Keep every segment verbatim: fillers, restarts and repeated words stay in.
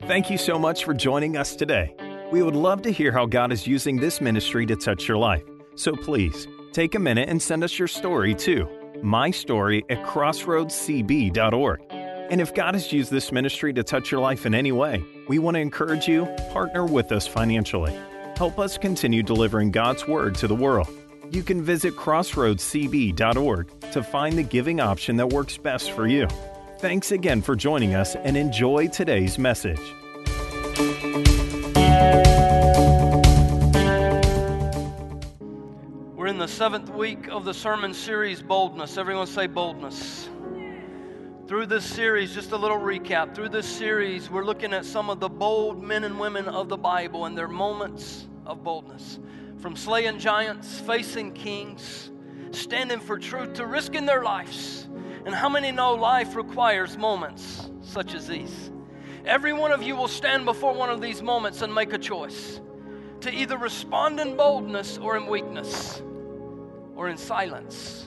Thank you so much for joining us today. We would love to hear how God is using this ministry to touch your life. So please, take a minute and send us your story to my story at crossroads c b dot org. And if God has used this ministry to touch your life in any way, we want to encourage you, partner with us financially. Help us continue delivering God's Word to the world. You can visit crossroads c b dot org to find the giving option that works best for you. Thanks again for joining us and enjoy today's message. We're in the seventh week of the sermon series, Boldness. Everyone say boldness. Through this series, just a little recap. Through this series, we're looking at some of the bold men and women of the Bible and their moments of boldness. From slaying giants, facing kings, standing for truth, to risking their lives. And how many know life requires moments such as these? Every one of you will stand before one of these moments and make a choice to either respond in boldness or in weakness or in silence.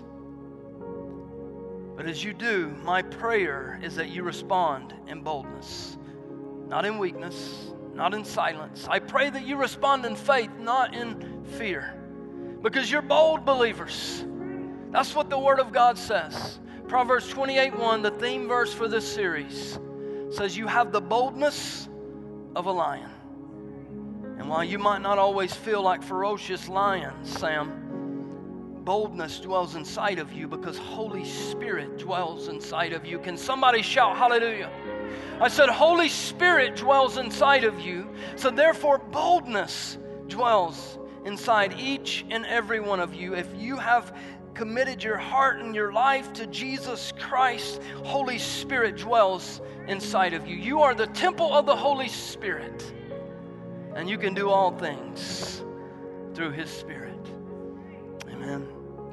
But as you do, my prayer is that you respond in boldness, not in weakness, not in silence. I pray that you respond in faith, not in fear, because you're bold believers. That's what the Word of God says. Proverbs twenty-eight one, the theme verse for this series, says you have the boldness of a lion. And while you might not always feel like ferocious lions, Sam, boldness dwells inside of you because Holy Spirit dwells inside of you. Can somebody shout hallelujah? I said Holy Spirit dwells inside of you, so therefore boldness dwells inside each and every one of you. If you have committed your heart and your life to Jesus Christ, Holy Spirit dwells inside of you. You are the temple of the Holy Spirit, and you can do all things through His Spirit. Amen.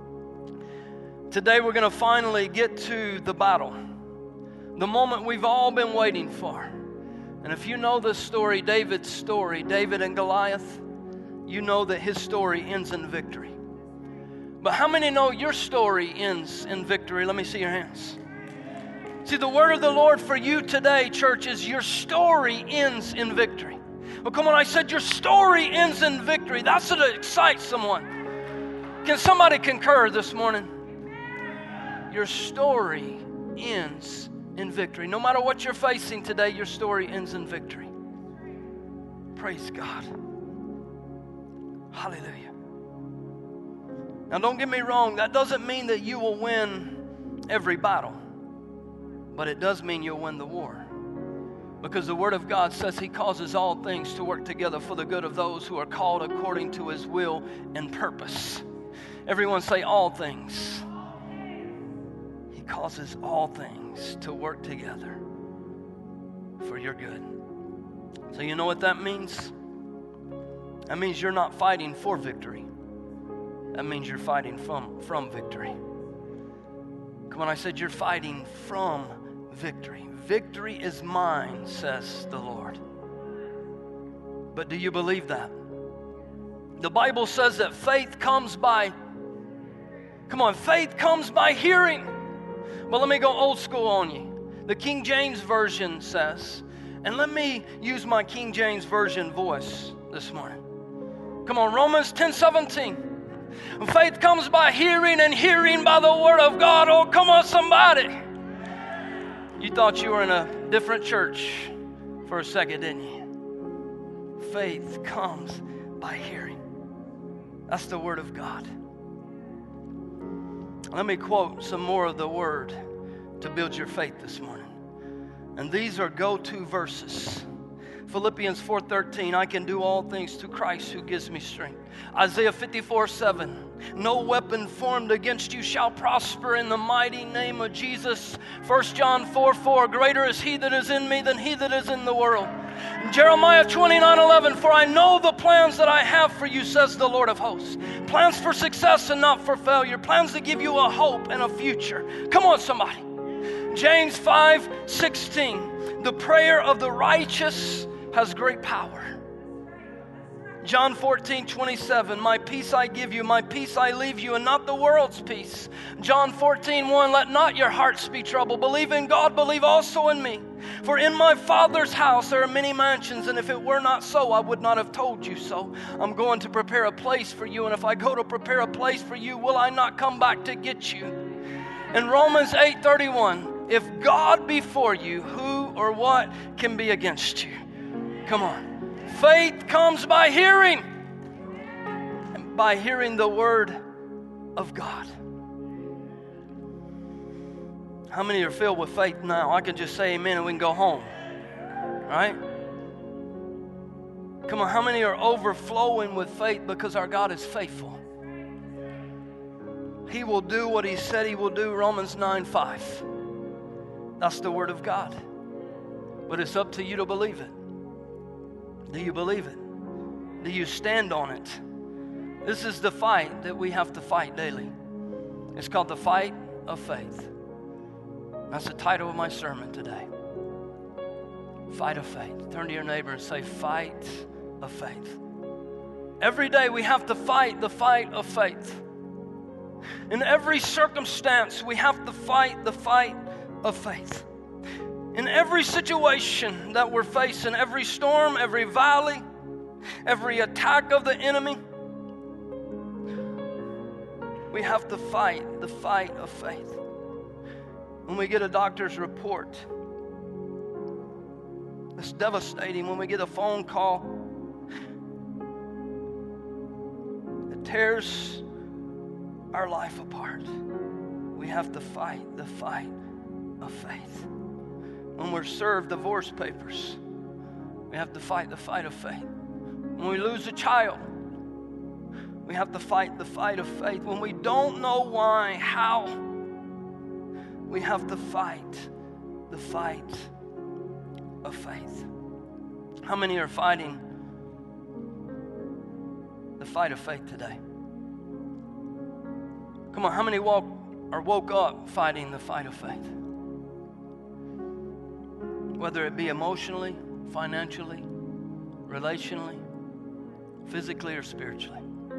Today we're going to finally get to the battle, the moment we've all been waiting for. And if you know this story, David's story, David and Goliath, you know that his story ends in victory. But how many know your story ends in victory? Let me see your hands. See, the word of the Lord for you today, church, is your story ends in victory. Well, come on, I said your story ends in victory. That's what excites someone. Can somebody concur this morning? Your story ends in victory. No matter what you're facing today, your story ends in victory. Praise God. Hallelujah. Now, don't get me wrong, that doesn't mean that you will win every battle, but it does mean you'll win the war. Because the Word of God says He causes all things to work together for the good of those who are called according to His will and purpose. Everyone say all things. He causes all things to work together for your good. So you know what that means? That means you're not fighting for victory. That means you're fighting from, from victory. Come on, I said you're fighting from victory. Victory is mine, says the Lord. But do you believe that? The Bible says that faith comes by, come on, faith comes by hearing. But let me go old school on you. The King James Version says, and let me use my King James Version voice this morning. Come on, Romans ten seventeen. Faith comes by hearing, and hearing by the Word of God. Oh, come on, somebody. You thought you were in a different church for a second, didn't you? Faith comes by hearing. That's the Word of God. Let me quote some more of the Word to build your faith this morning. And these are go-to verses. Philippians four thirteen, I can do all things through Christ who gives me strength. Isaiah fifty-four seven, no weapon formed against you shall prosper in the mighty name of Jesus. First John four four, greater is He that is in me than he that is in the world. Jeremiah twenty-nine eleven, for I know the plans that I have for you, says the Lord of hosts. Plans for success and not for failure. Plans to give you a hope and a future. Come on, somebody. James five sixteen, the prayer of the righteous has great power. John fourteen twenty-seven, my peace I give you, my peace I leave you, and not the world's peace. John fourteen one, let not your hearts be troubled. Believe in God, believe also in me. For in my Father's house there are many mansions, and if it were not so, I would not have told you so. I'm going to prepare a place for you, and if I go to prepare a place for you, will I not come back to get you? In Romans eight thirty-one, if God be for you, who or what can be against you? Come on. Faith comes by hearing, and by hearing the word of God. How many are filled with faith now? I can just say amen and we can go home. Right? Come on, how many are overflowing with faith because our God is faithful? He will do what He said He will do, Romans nine five. That's the word of God. But it's up to you to believe it. Do you believe it? Do you stand on it? This is the fight that we have to fight daily. It's called the fight of faith. That's the title of my sermon today. Fight of faith. Turn to your neighbor and say, fight of faith. Every day we have to fight the fight of faith. In every circumstance, we have to fight the fight of faith. In every situation that we're facing, every storm, every valley, every attack of the enemy, we have to fight the fight of faith. When we get a doctor's report, it's devastating. When we get a phone call, it tears our life apart. We have to fight the fight of faith. When we're served divorce papers, we have to fight the fight of faith. When we lose a child, we have to fight the fight of faith. When we don't know why, how, we have to fight the fight of faith. How many are fighting the fight of faith today? Come on, how many woke, or woke up fighting the fight of faith? Whether it be emotionally, financially, relationally, physically, or spiritually.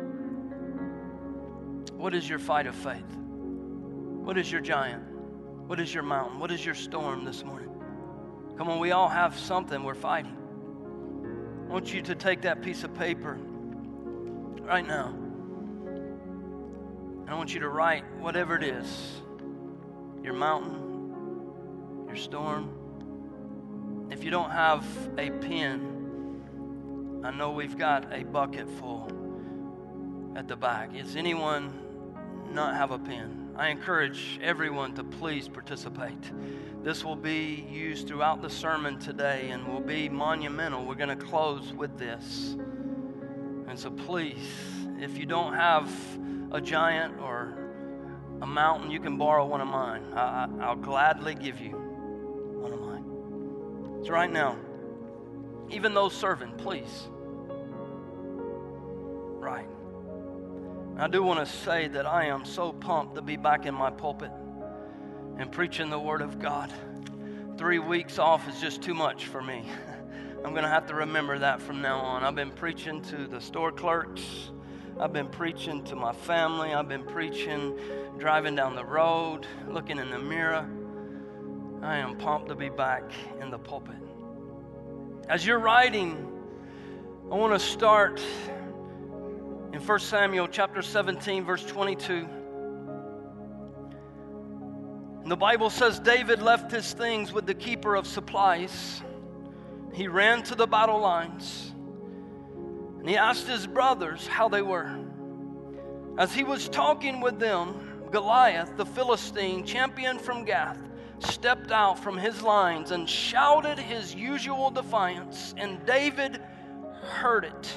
What is your fight of faith? What is your giant? What is your mountain? What is your storm this morning? Come on, we all have something we're fighting. I want you to take that piece of paper right now. And I want you to write whatever it is. Your mountain, your storm. If you don't have a pen, I know we've got a bucket full at the back. Does anyone not have a pen? I encourage everyone to please participate. This will be used throughout the sermon today and will be monumental. We're going to close with this. And so please, if you don't have a giant or a mountain, you can borrow one of mine. I, I'll gladly give you one of mine. So right now, even those serving, please, right. I do want to say that I am so pumped to be back in my pulpit and preaching the Word of God. Three weeks off is just too much for me. I'm going to have to remember that from now on. I've been preaching to the store clerks. I've been preaching to my family. I've been preaching driving down the road, looking in the mirror. I am pumped to be back in the pulpit. As you're writing, I want to start in First Samuel chapter seventeen, verse twenty-two. And the Bible says David left his things with the keeper of supplies. He ran to the battle lines, and he asked his brothers how they were. As he was talking with them, Goliath, the Philistine, champion from Gath, stepped out from his lines and shouted his usual defiance, and David heard it.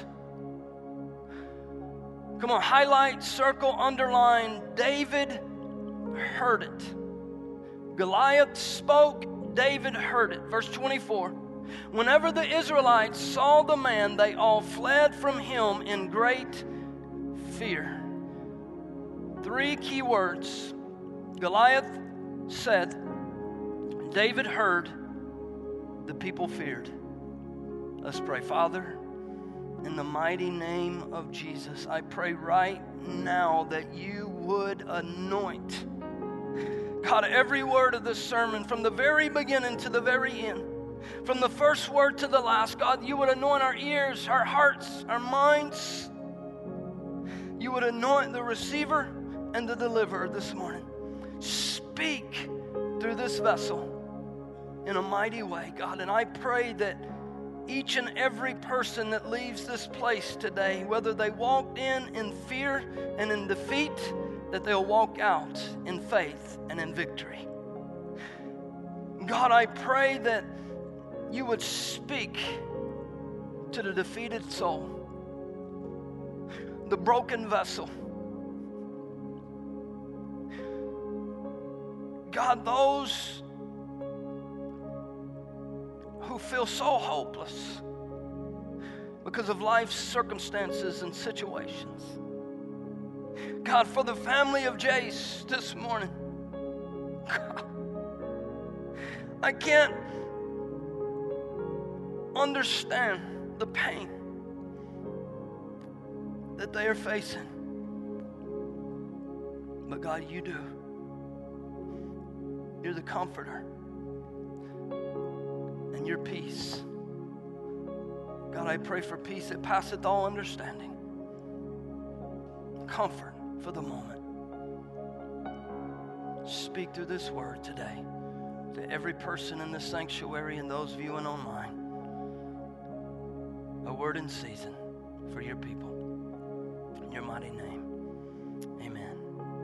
Come on, highlight, circle, underline. David heard it. Goliath spoke, David heard it. Verse twenty-four. Whenever the Israelites saw the man, they all fled from him in great fear. Three key words. Goliath said, David heard, the people feared. Let's pray. Father, In the mighty name of Jesus, I pray right now that you would anoint, God, every word of this sermon from the very beginning to the very end, from the first word to the last. God, you would anoint our ears, our hearts, our minds. You would anoint the receiver and the deliverer this morning. Speak through this vessel in a mighty way, God. And I pray that each and every person that leaves this place today, whether they walked in in fear and in defeat, that they'll walk out in faith and in victory. God, I pray that you would speak to the defeated soul, the broken vessel. God, those who feel so hopeless because of life's circumstances and situations. God, for the family of Jace this morning, God, I can't understand the pain that they are facing. But God, you do. You're the comforter. And your peace. God, I pray for peace that passeth all understanding. Comfort for the moment. Speak through this word today to every person in this sanctuary and those viewing online. A word in season for your people. In your mighty name. Amen.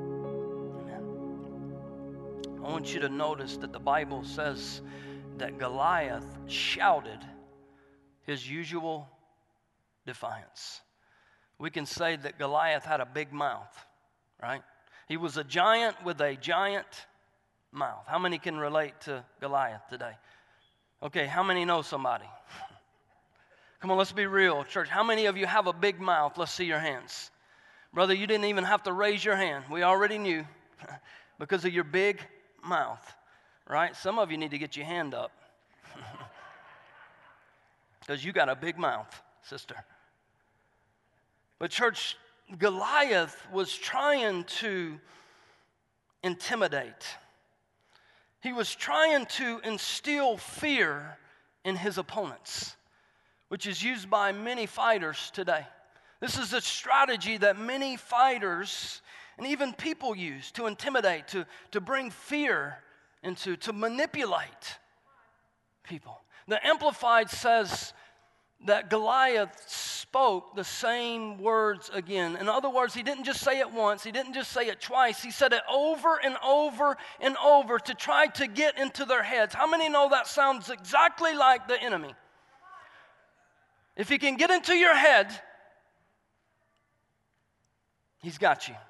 Amen. I want you to notice that the Bible says that Goliath shouted his usual defiance. We can say that Goliath had a big mouth, right? He was a giant with a giant mouth. How many can relate to Goliath today? Okay, how many know somebody? Come on, let's be real, church. How many of you have a big mouth? Let's see your hands. Brother, you didn't even have to raise your hand. We already knew because of your big mouth, right? Some of you need to get your hand up because you got a big mouth, sister. But church, Goliath was trying to intimidate. He was trying to instill fear in his opponents, which is used by many fighters today. This is a strategy that many fighters and even people use to intimidate, to, to bring fear into, to manipulate people. The Amplified says that Goliath spoke the same words again. In other words, he didn't just say it once, he didn't just say it twice, he said it over and over and over to try to get into their heads. How many know that sounds exactly like the enemy? If he can get into your head, he's got you.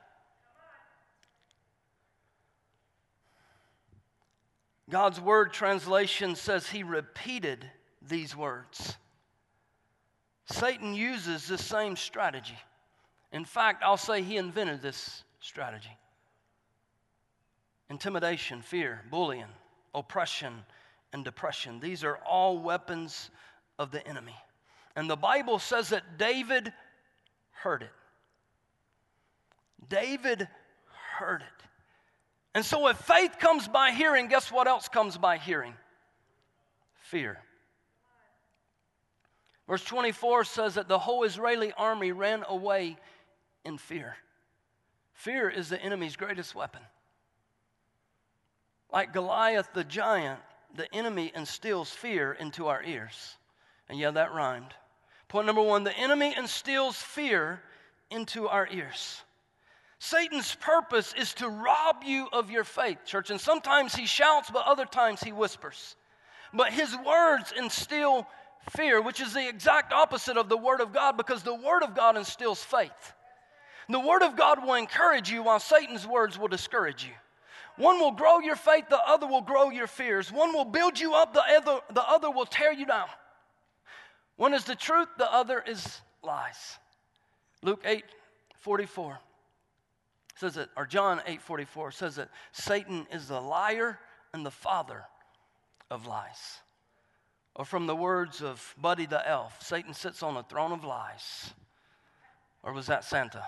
God's Word translation says he repeated these words. Satan uses this same strategy. In fact, I'll say he invented this strategy. Intimidation, fear, bullying, oppression, and depression. These are all weapons of the enemy. And the Bible says that David heard it. David heard it. And so if faith comes by hearing, guess what else comes by hearing? Fear. Verse twenty-four says that the whole Israeli army ran away in fear. Fear is the enemy's greatest weapon. Like Goliath the giant, the enemy instills fear into our ears. And yeah, that rhymed. Point number one, the enemy instills fear into our ears. Satan's purpose is to rob you of your faith, church. And sometimes he shouts, but other times he whispers. But his words instill fear, which is the exact opposite of the Word of God, because the Word of God instills faith. The Word of God will encourage you while Satan's words will discourage you. One will grow your faith, the other will grow your fears. One will build you up, the other, the other will tear you down. One is the truth, the other is lies. Luke eight forty-four says that, or John eight forty-four says that Satan is the liar and the father of lies. Or from the words of Buddy the Elf, Satan sits on a throne of lies? Or was that Santa?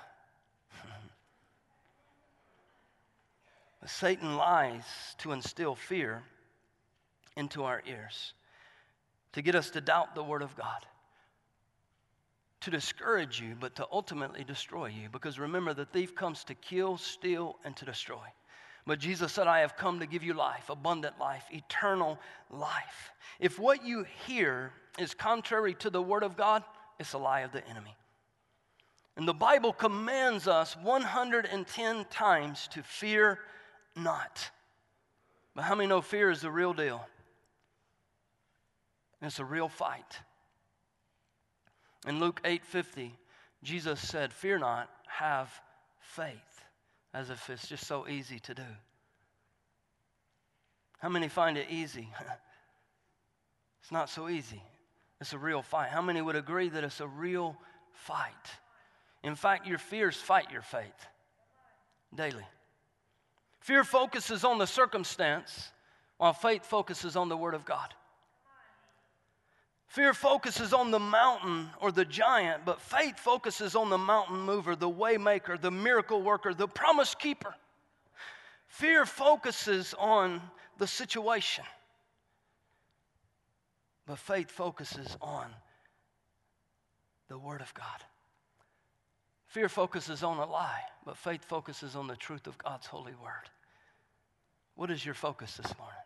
Satan lies to instill fear into our ears, to get us to doubt the Word of God, to discourage you, but to ultimately destroy you. Because remember, the thief comes to kill, steal, and to destroy. But Jesus said, I have come to give you life, abundant life, eternal life. If what you hear is contrary to the Word of God, it's a lie of the enemy. And the Bible commands us one hundred ten times to fear not. But how many know fear is the real deal? And it's a real fight. In Luke eight fifty, Jesus said, fear not, have faith. As if it's just so easy to do. How many find it easy? It's not so easy. It's a real fight. How many would agree that it's a real fight? In fact, your fears fight your faith daily. Fear focuses on the circumstance, while faith focuses on the Word of God. Fear focuses on the mountain or the giant, but faith focuses on the mountain mover, the way maker, the miracle worker, the promise keeper. Fear focuses on the situation, but faith focuses on the Word of God. Fear focuses on a lie, but faith focuses on the truth of God's holy word. What is your focus this morning?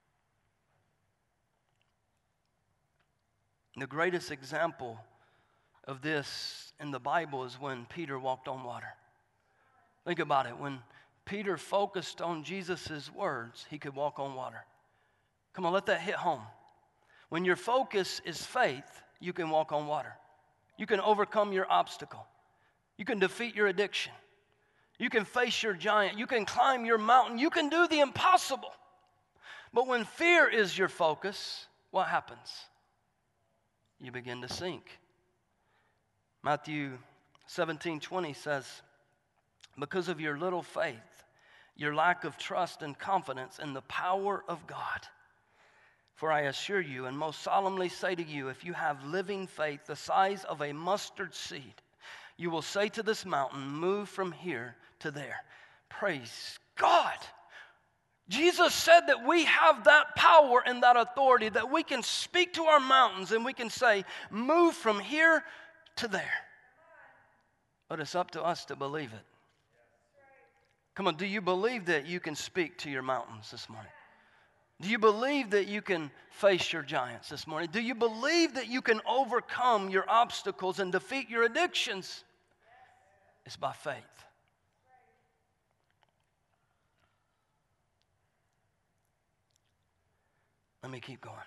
The greatest example of this in the Bible is when Peter walked on water. Think about it. When Peter focused on Jesus' words, he could walk on water. Come on, let that hit home. When your focus is faith, you can walk on water. You can overcome your obstacle. You can defeat your addiction. You can face your giant. You can climb your mountain. You can do the impossible. But when fear is your focus, what happens? You begin to sink. Matthew seventeen twenty says, because of your little faith, your lack of trust and confidence in the power of God. For I assure you and most solemnly say to you, if you have living faith the size of a mustard seed, you will say to this mountain, move from here to there. Praise God. Jesus said that we have that power and that authority, that we can speak to our mountains and we can say, move from here to there. But it's up to us to believe it. Come on, do you believe that you can speak to your mountains this morning? Do you believe that you can face your giants this morning? Do you believe that you can overcome your obstacles and defeat your addictions? It's by faith. Let me keep going.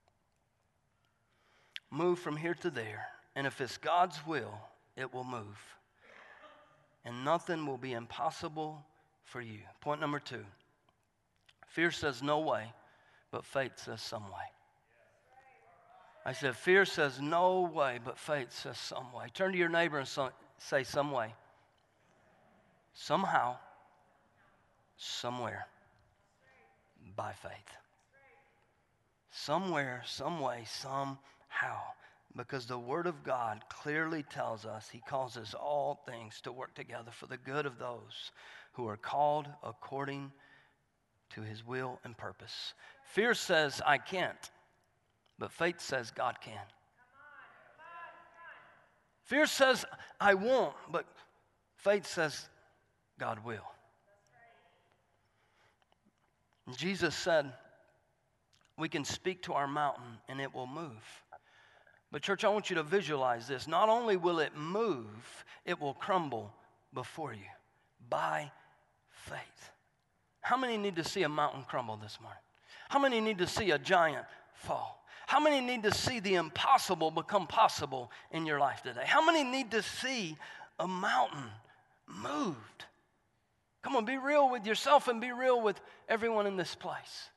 Move from here to there, and if it's God's will, it will move. And nothing will be impossible for you. Point number two. Fear says no way, but faith says some way. I said, fear says no way, but faith says some way. Turn to your neighbor and so, say some way. Somehow, somewhere, by faith. Somewhere, some way, somehow. Because the Word of God clearly tells us He causes all things to work together for the good of those who are called according to His will and purpose. Fear says, I can't, but faith says God can. Fear says, I won't, but faith says God will. Jesus said, we can speak to our mountain and it will move. But church, I want you to visualize this. Not only will it move, it will crumble before you by faith. How many need to see a mountain crumble this morning? How many need to see a giant fall? How many need to see the impossible become possible in your life today? How many need to see a mountain moved? Come on, be real with yourself and be real with everyone in this place.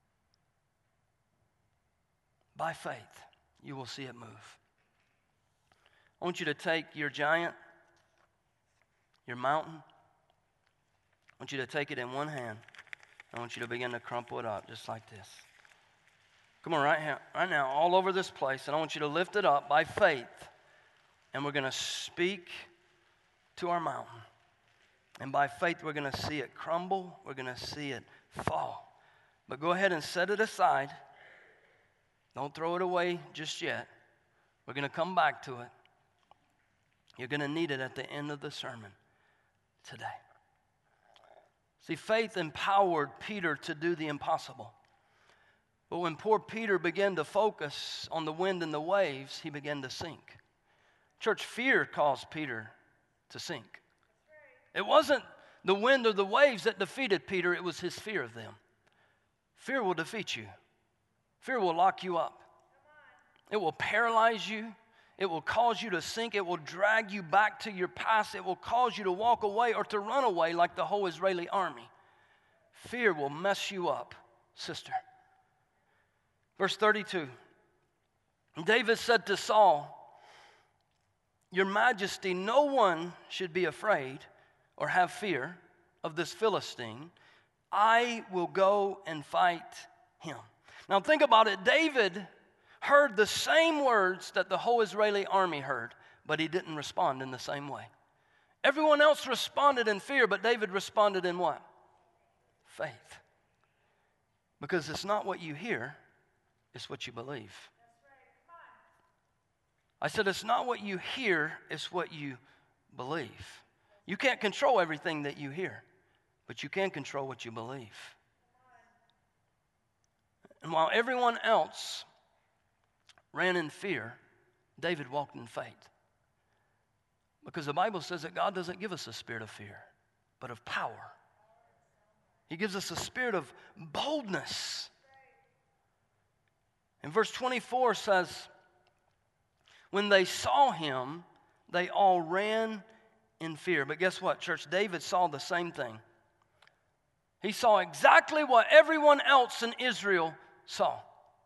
By faith, you will see it move. I want you to take your giant, your mountain. I want you to take it in one hand. I want you to begin to crumple it up just like this. Come on, right now, right now, all over this place, and I want you to lift it up by faith, and we're going to speak to our mountain. And by faith, we're going to see it crumble. We're going to see it fall. But go ahead and set it aside. Don't throw it away just yet. We're going to come back to it. You're going to need it at the end of the sermon today. See, faith empowered Peter to do the impossible. But when poor Peter began to focus on the wind and the waves, he began to sink. Church, fear caused Peter to sink. It wasn't the wind or the waves that defeated Peter, it was his fear of them. Fear will defeat you. Fear will lock you up. It will paralyze you. It will cause you to sink. It will drag you back to your past. It will cause you to walk away or to run away like the whole Israeli army. Fear will mess you up, sister. Verse thirty-two, David said to Saul, "Your Majesty, no one should be afraid or have fear of this Philistine. I will go and fight him." Now think about it. David heard the same words that the whole Israeli army heard, but he didn't respond in the same way. Everyone else responded in fear, but David responded in what? Faith. Because it's not what you hear, it's what you believe. I said it's not what you hear, it's what you believe. You can't control everything that you hear, but you can control what you believe. And while everyone else ran in fear, David walked in faith. Because the Bible says that God doesn't give us a spirit of fear, but of power. He gives us a spirit of boldness. And verse twenty-four says, when they saw him, they all ran in fear. But guess what, church? David saw the same thing. He saw exactly what everyone else in Israel saw.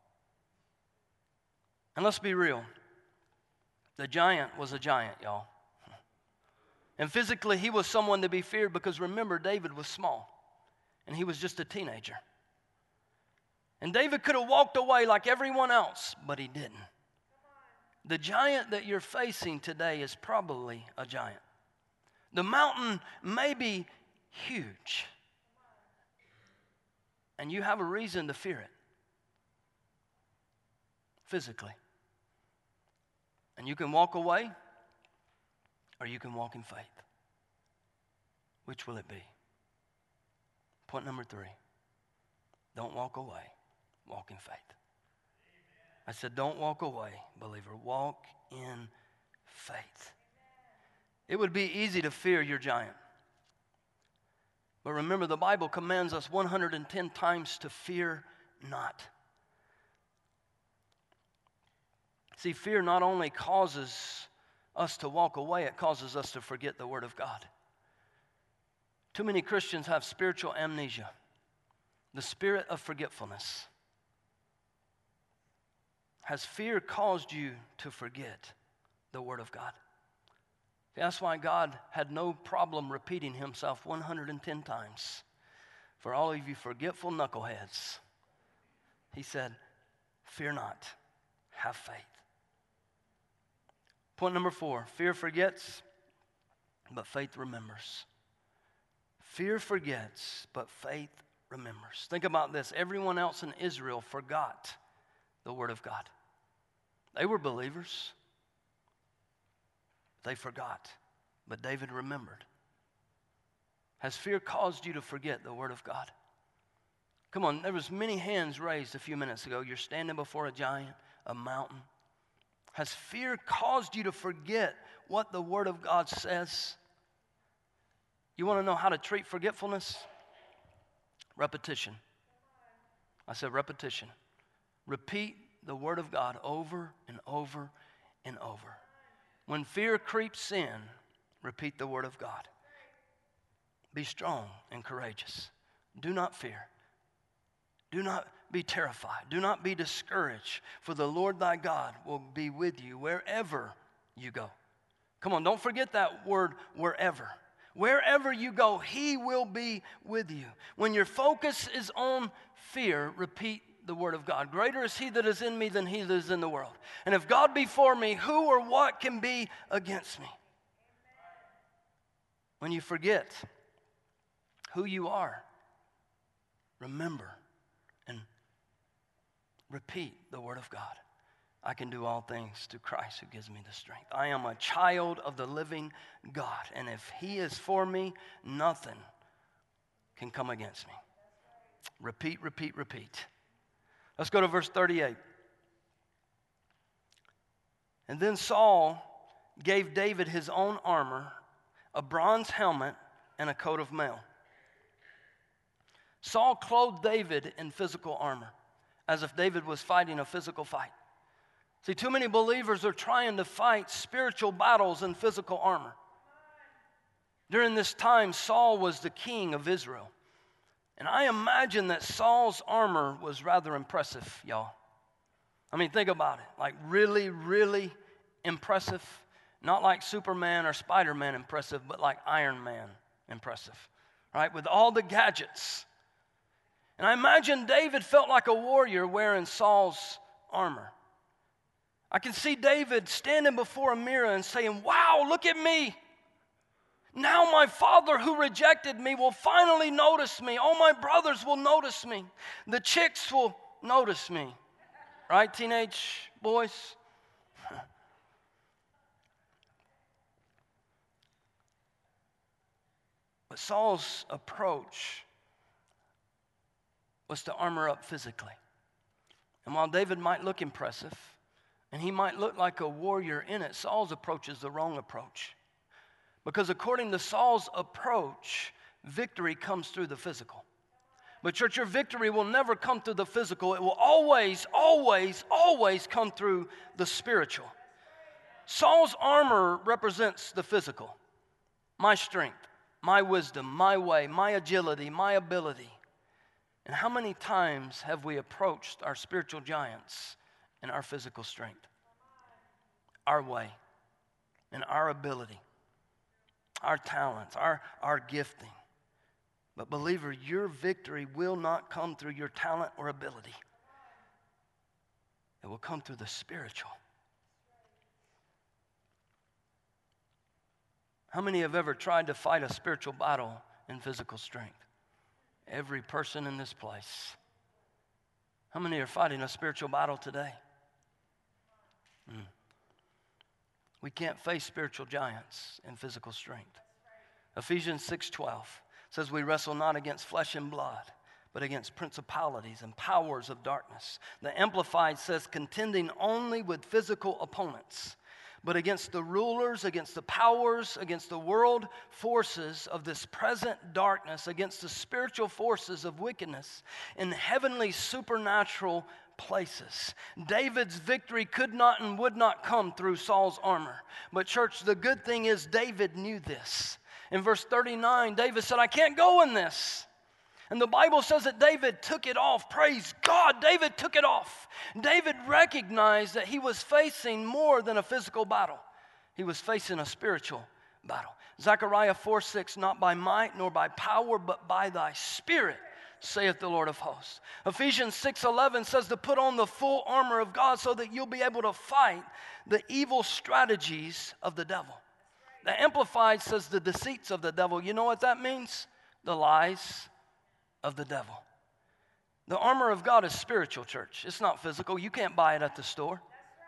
And let's be real. The giant was a giant, y'all. And physically, he was someone to be feared because remember, David was small. And he was just a teenager. And David could have walked away like everyone else, but he didn't. The giant that you're facing today is probably a giant. The mountain may be huge. And you have a reason to fear it. Physically. And you can walk away, or you can walk in faith. Which will it be? Point number three. Don't walk away. Walk in faith. I said, don't walk away, believer. Walk in faith. It would be easy to fear your giant. But remember, the Bible commands us one hundred ten times to fear not. See, fear not only causes us to walk away, it causes us to forget the Word of God. Too many Christians have spiritual amnesia, the spirit of forgetfulness. Has fear caused you to forget the Word of God? That's why God had no problem repeating himself one hundred ten times. For all of you forgetful knuckleheads, he said, fear not, have faith. Point number four, fear forgets, but faith remembers. Fear forgets, but faith remembers. Think about this. Everyone else in Israel forgot the Word of God. They were believers. They forgot, but David remembered. Has fear caused you to forget the Word of God? Come on, there was many hands raised a few minutes ago. You're standing before a giant, a mountain. Has fear caused you to forget what the Word of God says? You want to know how to treat forgetfulness? Repetition. I said repetition. Repeat the Word of God over and over and over. When fear creeps in, repeat the Word of God. Be strong and courageous. Do not fear. Do not be terrified. Do not be discouraged, for the Lord thy God will be with you wherever you go. Come on, don't forget that word, wherever. Wherever you go, he will be with you. When your focus is on fear, repeat the word of God. Greater is he that is in me than he that is in the world. And if God be for me, who or what can be against me? When you forget who you are, remember and repeat the word of God. I can do all things through Christ who gives me the strength. I am a child of the living God. And if he is for me, nothing can come against me. Repeat, repeat, repeat. Let's go to verse thirty-eight. And then Saul gave David his own armor, a bronze helmet, and a coat of mail. Saul clothed David in physical armor, as if David was fighting a physical fight. See, too many believers are trying to fight spiritual battles in physical armor. During this time, Saul was the king of Israel. And I imagine that Saul's armor was rather impressive, y'all. I mean, think about it. Like really, really impressive. Not like Superman or Spider-Man impressive, but like Iron Man impressive. Right? With all the gadgets. And I imagine David felt like a warrior wearing Saul's armor. I can see David standing before a mirror and saying, wow, look at me. Now my father who rejected me will finally notice me. All my brothers will notice me. The chicks will notice me. Right, teenage boys? But Saul's approach was to armor up physically. And while David might look impressive, and he might look like a warrior in it, Saul's approach is the wrong approach. Because according to Saul's approach, victory comes through the physical. But church, your victory will never come through the physical. It will always, always, always come through the spiritual. Saul's armor represents the physical. My strength, my wisdom, my way, my agility, my ability. And how many times have we approached our spiritual giants in our physical strength? Our way and our ability. Our talents, our, our gifting. But believer, your victory will not come through your talent or ability. It will come through the spiritual. How many have ever tried to fight a spiritual battle in physical strength? Every person in this place. How many are fighting a spiritual battle today? Hmm. We can't face spiritual giants in physical strength. Ephesians six twelve says we wrestle not against flesh and blood, but against principalities and powers of darkness. The Amplified says contending only with physical opponents, but against the rulers, against the powers, against the world forces of this present darkness, against the spiritual forces of wickedness in heavenly supernatural places. David's victory could not and would not come through Saul's armor. But church, the good thing is David knew this. In verse thirty-nine, David said, I can't go in this. And the Bible says that David took it off. Praise God, David took it off. David recognized that he was facing more than a physical battle. He was facing a spiritual battle. Zechariah four six, not by might nor by power, but by thy spirit, saith the Lord of hosts. Ephesians six eleven says to put on the full armor of God so that you'll be able to fight the evil strategies of the devil. The Amplified says the deceits of the devil. You know what that means? The lies of the devil. The armor of God is spiritual, church. It's not physical. You can't buy it at the store.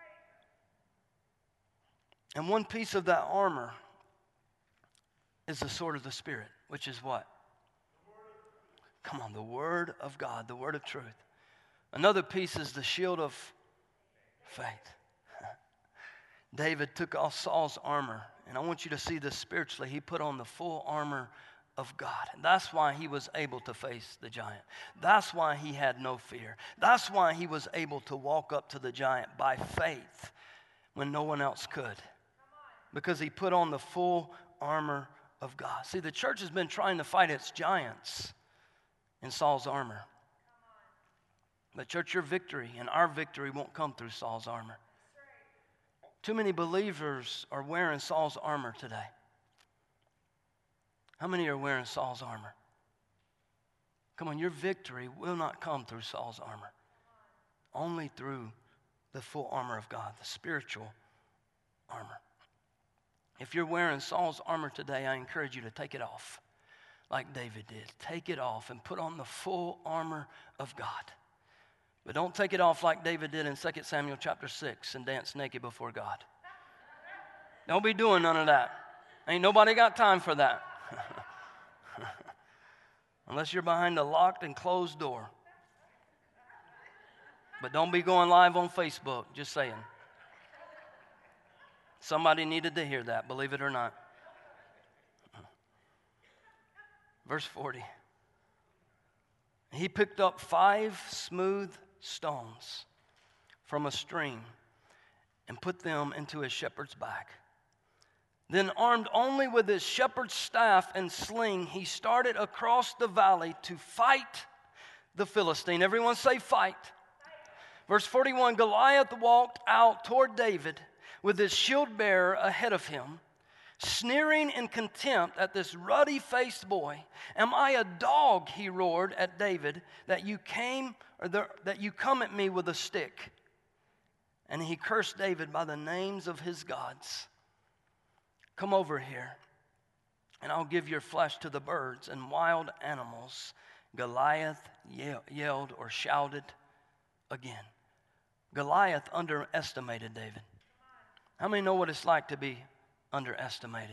And one piece of that armor is the sword of the Spirit, which is what? Come on, the Word of God, the Word of truth. Another piece is the shield of faith. David took off Saul's armor, and I want you to see this spiritually. He put on the full armor of God. And that's why he was able to face the giant. That's why he had no fear. That's why he was able to walk up to the giant by faith when no one else could. Because he put on the full armor of God. See, the church has been trying to fight its giants in Saul's armor. But church, your victory and our victory won't come through Saul's armor. Too many believers are wearing Saul's armor today. How many are wearing Saul's armor? Come on, your victory will not come through Saul's armor. only through the full armor of God, the spiritual armor. If you're wearing Saul's armor today, I encourage you to take it off like David did. Take it off and put on the full armor of God. But don't take it off like David did in Second Samuel chapter six and dance naked before God. Don't be doing none of that. Ain't nobody got time for that. Unless you're behind a locked and closed door. But don't be going live on Facebook, just saying. Somebody needed to hear that, believe it or not. Verse forty. He picked up five smooth stones from a stream and put them into his shepherd's bag. Then, armed only with his shepherd's staff and sling, he started across the valley to fight the Philistine. Everyone say fight. Verse forty-one, Goliath walked out toward David with his shield bearer ahead of him, sneering in contempt at this ruddy-faced boy. Am I a dog, he roared at David, that you came or the, that you come at me with a stick? And he cursed David by the names of his gods. Come over here, and I'll give your flesh to the birds and wild animals. Goliath yelled or shouted again. Goliath underestimated David. How many know what it's like to be underestimated?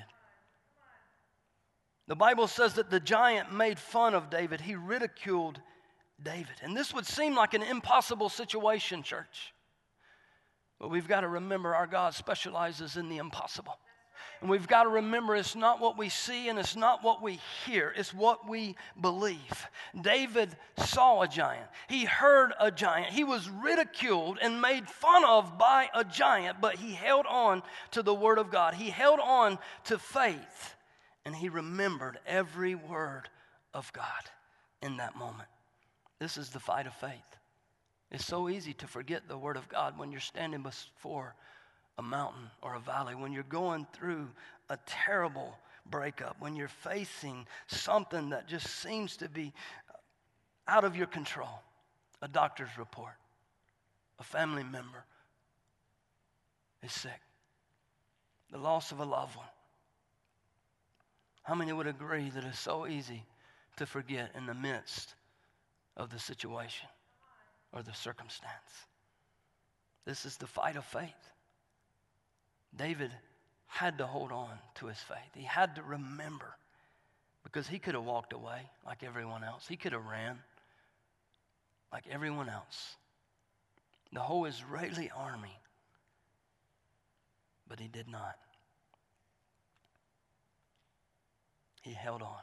The Bible says that the giant made fun of David. He ridiculed David. And this would seem like an impossible situation, church. But we've got to remember our God specializes in the impossible. And we've got to remember it's not what we see and it's not what we hear. It's what we believe. David saw a giant. He heard a giant. He was ridiculed and made fun of by a giant, but he held on to the word of God. He held on to faith, and he remembered every word of God in that moment. This is the fight of faith. It's so easy to forget the word of God when you're standing before a mountain or a valley, when you're going through a terrible breakup, when you're facing something that just seems to be out of your control, a doctor's report, a family member is sick, the loss of a loved one. How many would agree that it's so easy to forget in the midst of the situation or the circumstance? This is the fight of faith. David had to hold on to his faith. He had to remember, because he could have walked away like everyone else. He could have ran like everyone else, the whole Israeli army, but he did not. He held on.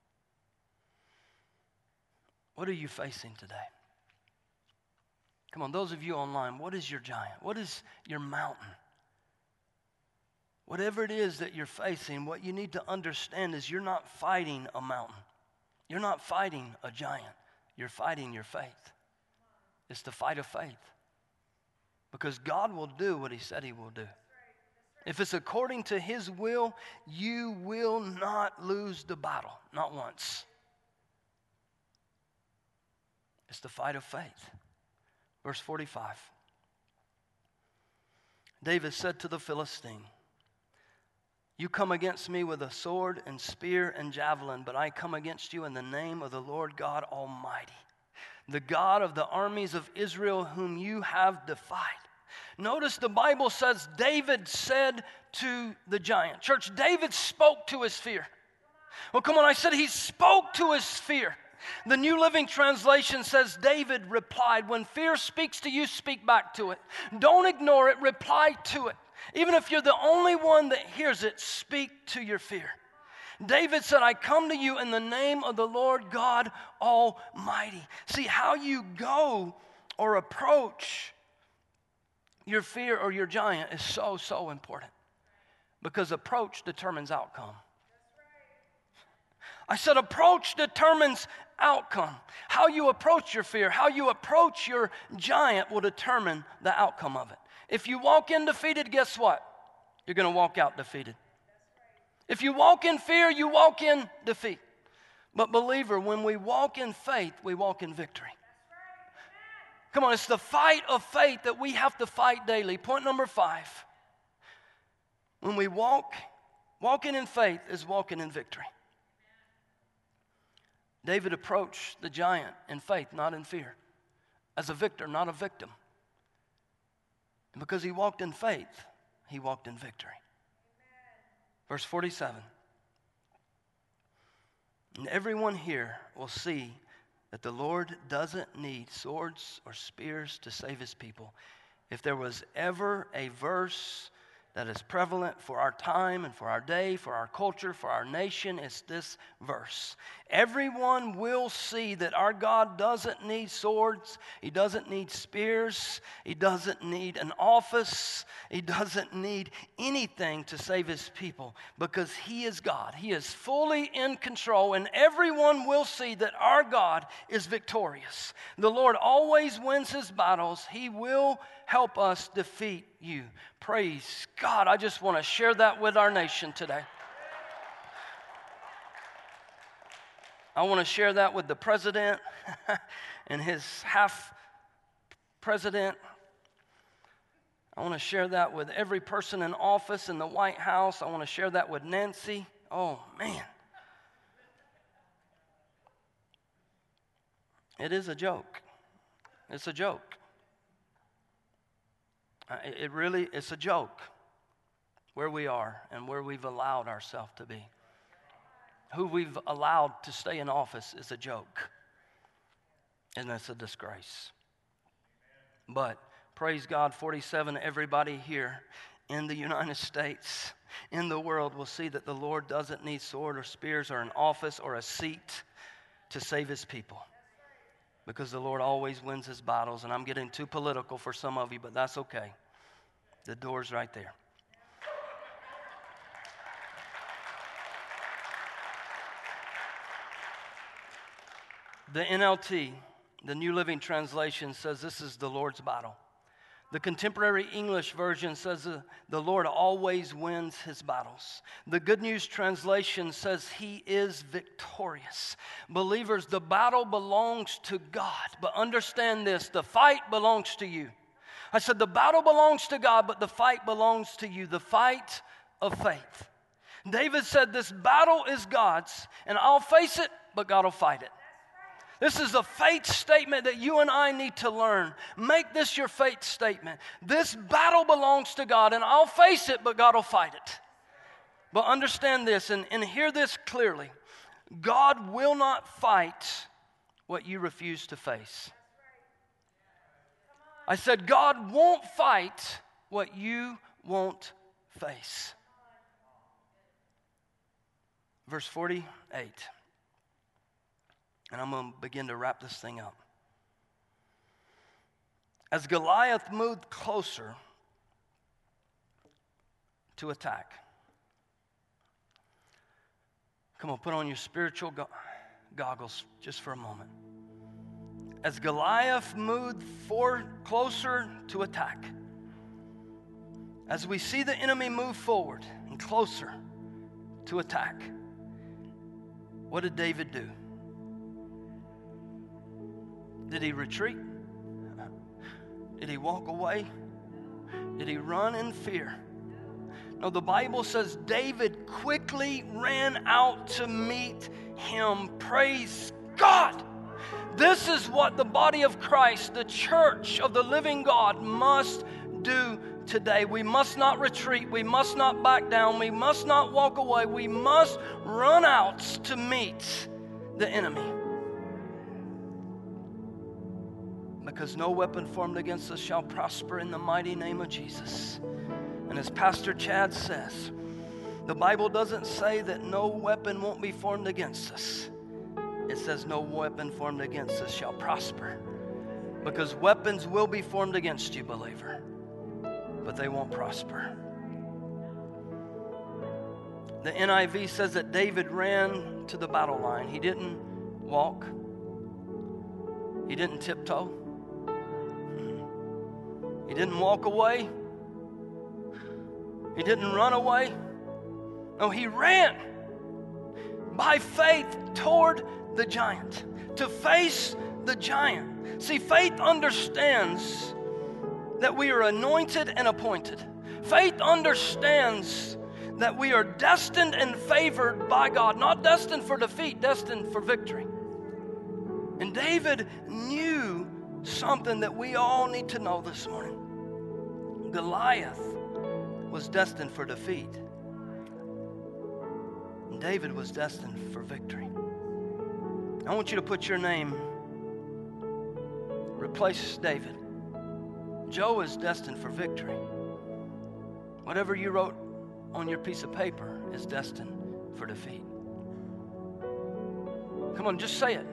What are you facing today? Come on, those of you online, what is your giant? What is your mountain? Whatever it is that you're facing, what you need to understand is you're not fighting a mountain. You're not fighting a giant. You're fighting your faith. It's the fight of faith. Because God will do what he said he will do. If it's according to his will, you will not lose the battle. Not once. It's the fight of faith. Verse forty-five. David said to the Philistine, you come against me with a sword and spear and javelin, but I come against you in the name of the Lord God Almighty, the God of the armies of Israel, whom you have defied. Notice the Bible says David said to the giant. Church, David spoke to his fear. Well, come on, I said he spoke to his fear. The New Living Translation says David replied. When fear speaks to you, speak back to it. Don't ignore it, reply to it. Even if you're the only one that hears it, speak to your fear. David said, I come to you in the name of the Lord God Almighty. See, how you go or approach your fear or your giant is so, so important. Because approach determines outcome. I said approach determines outcome. How you approach your fear, how you approach your giant will determine the outcome of it. If you walk in defeated, guess what? You're going to walk out defeated. If you walk in fear, you walk in defeat. But believer, when we walk in faith, we walk in victory. Come on, it's the fight of faith that we have to fight daily. Point number five. When we walk, walking in faith is walking in victory. David approached the giant in faith, not in fear. As a victor, not a victim. And because he walked in faith, he walked in victory. Amen. Verse forty-seven. And everyone here will see that the Lord doesn't need swords or spears to save his people. If there was ever a verse that is prevalent for our time and for our day, for our culture, for our nation, it's this verse. Everyone will see that our God doesn't need swords. He doesn't need spears. He doesn't need an office. He doesn't need anything to save his people because he is God. He is fully in control, and everyone will see that our God is victorious. The Lord always wins his battles. He will help us defeat you. Praise God. I just want to share that with our nation today. I want to share that with the president and his half president. I want to share that with every person in office in the White House. I want to share that with Nancy. Oh, man. It is a joke. It's a joke. It really, it's a joke where we are and where we've allowed ourselves to be. Who we've allowed to stay in office is a joke. And it's a disgrace. But praise God, forty-seven, everybody here in the United States, in the world, will see that the Lord doesn't need sword or spears or an office or a seat to save his people. Because the Lord always wins his battles. And I'm getting too political for some of you, but that's okay. The door's right there. The N L T, the New Living Translation, says this is the Lord's battle. The Contemporary English Version says uh, the Lord always wins his battles. The Good News Translation says he is victorious. Believers, the battle belongs to God. But understand this, the fight belongs to you. I said the battle belongs to God, but the fight belongs to you. The fight of faith. David said this battle is God's, and I'll face it, but God will fight it. This is a faith statement that you and I need to learn. Make this your faith statement. This battle belongs to God, and I'll face it, but God will fight it. But understand this, and, and hear this clearly. God will not fight what you refuse to face. I said God won't fight what you won't face. Verse forty-eight. And I'm going to begin to wrap this thing up. As Goliath moved closer to attack. Come on, put on your spiritual go- goggles just for a moment. As Goliath moved forward, closer to attack. As we see the enemy move forward and closer to attack. What did David do? Did he retreat? Did he walk away? Did he run in fear? No, the Bible says David quickly ran out to meet him. Praise God. This is what the body of Christ, the church of the living God, must do today. We must not retreat. We must not back down. We must not walk away. We must run out to meet the enemy. Because no weapon formed against us shall prosper in the mighty name of Jesus. And as Pastor Chad says, the Bible doesn't say that no weapon won't be formed against us. It says no weapon formed against us shall prosper. Because weapons will be formed against you, believer, but they won't prosper. The N I V says that David ran to the battle line. He didn't walk. He didn't tiptoe. He didn't walk away. He didn't run away. No, he ran by faith toward the giant to face the giant. See, faith understands that we are anointed and appointed. Faith understands that we are destined and favored by God, not destined for defeat, destined for victory. And David knew something that we all need to know this morning. Goliath was destined for defeat, and David was destined for victory. I want you to put your name, replace David. Joe is destined for victory. Whatever you wrote on your piece of paper is destined for defeat. Come on, just say it.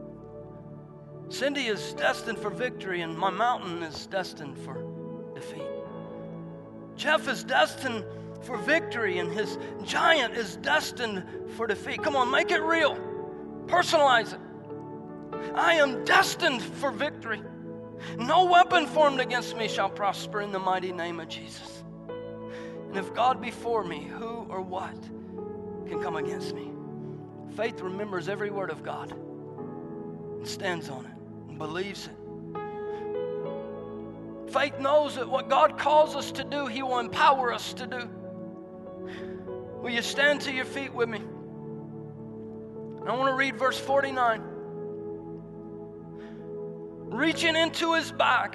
Cindy is destined for victory, and my mountain is destined for defeat. Jeff is destined for victory, and his giant is destined for defeat. Come on, make it real. Personalize it. I am destined for victory. No weapon formed against me shall prosper in the mighty name of Jesus. And if God be for me, who or what can come against me? Faith remembers every word of God and stands on it and believes it. Faith knows that what God calls us to do, He will empower us to do. Will you stand to your feet with me? I want to read verse forty-nine. Reaching into his back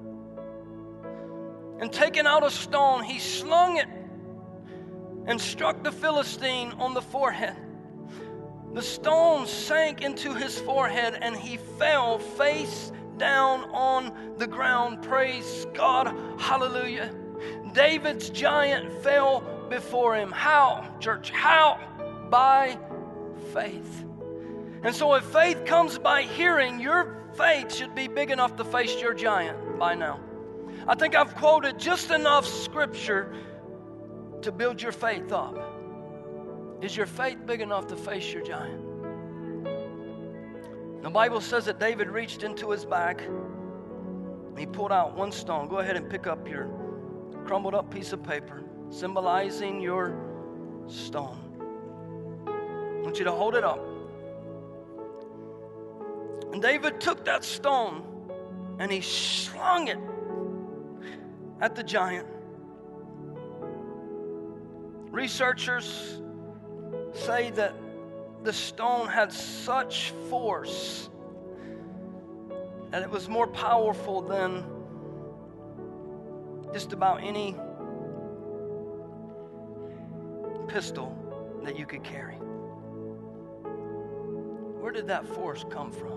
and taking out a stone, he slung it and struck the Philistine on the forehead. The stone sank into his forehead and he fell face down on the ground. Praise God. Hallelujah. David's giant fell before him. How, church? How? By faith. And so if faith comes by hearing, your faith should be big enough to face your giant by now. I think I've quoted just enough scripture to build your faith up. Is your faith big enough to face your giant? The Bible says that David reached into his bag. He pulled out one stone. Go ahead and pick up your crumbled up piece of paper, symbolizing your stone. I want you to hold it up. And David took that stone and he slung it at the giant. Researchers say that the stone had such force that it was more powerful than just about any pistol that you could carry. Where did that force come from?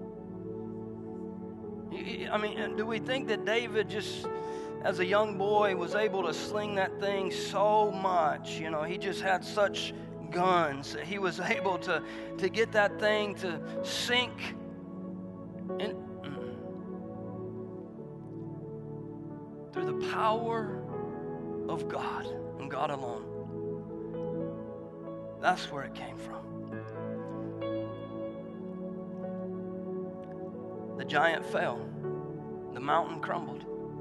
I mean, do we think that David just, as a young boy, was able to sling that thing so much? You know, he just had such guns. He was able to, to get that thing to sink in, through the power of God and God alone. That's where it came from. The giant fell. The mountain crumbled.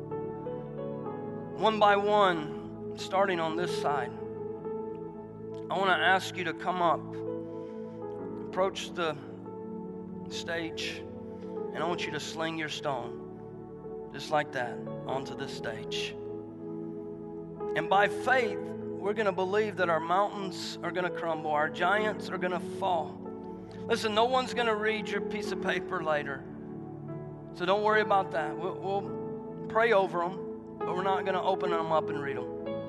One by one, starting on this side, I want to ask you to come up, approach the stage, and I want you to sling your stone, just like that, onto this stage. And by faith, we're going to believe that our mountains are going to crumble, our giants are going to fall. Listen, no one's going to read your piece of paper later, so don't worry about that. We'll, we'll pray over them, but we're not going to open them up and read them.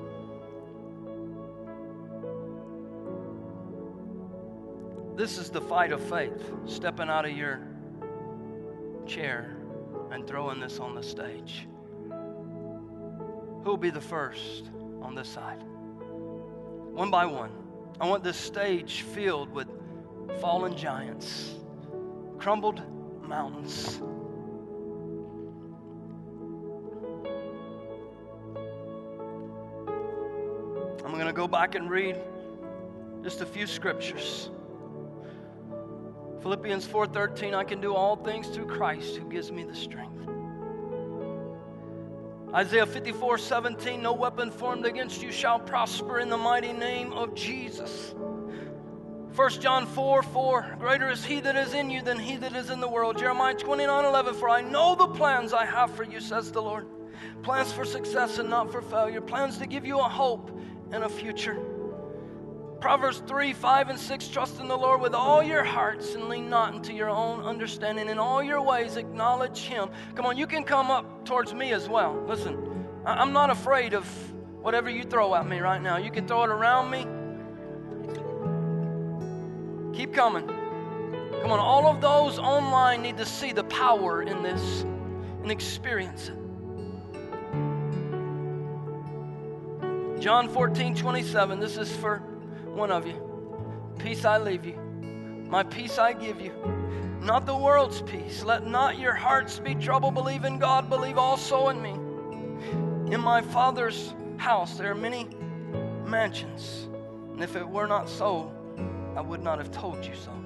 This is the fight of faith, stepping out of your chair and throwing this on the stage. Who will be the first on this side? One by one. I want this stage filled with fallen giants, crumbled mountains. I'm going to go back and read just a few scriptures. Philippians four thirteen, I can do all things through Christ who gives me the strength. Isaiah fifty-four seventeen, no weapon formed against you shall prosper in the mighty name of Jesus. First John four four, greater is he that is in you than he that is in the world. Jeremiah twenty-nine eleven, for I know the plans I have for you, says the Lord. Plans for success and not for failure. Plans to give you a hope and a future. Proverbs three, five, and six, trust in the Lord with all your hearts and lean not into your own understanding. In all your ways acknowledge Him. Come on, you can come up towards me as well. Listen, I'm not afraid of whatever you throw at me right now. You can throw it around me. Keep coming. Come on, all of those online need to see the power in this and experience it. John fourteen, twenty-seven, this is for one of you. Peace I leave you, my peace I give you, not the world's peace. Let not your hearts be troubled. Believe in God, believe also in me. In my Father's house there are many mansions, and if it were not so, I would not have told you so.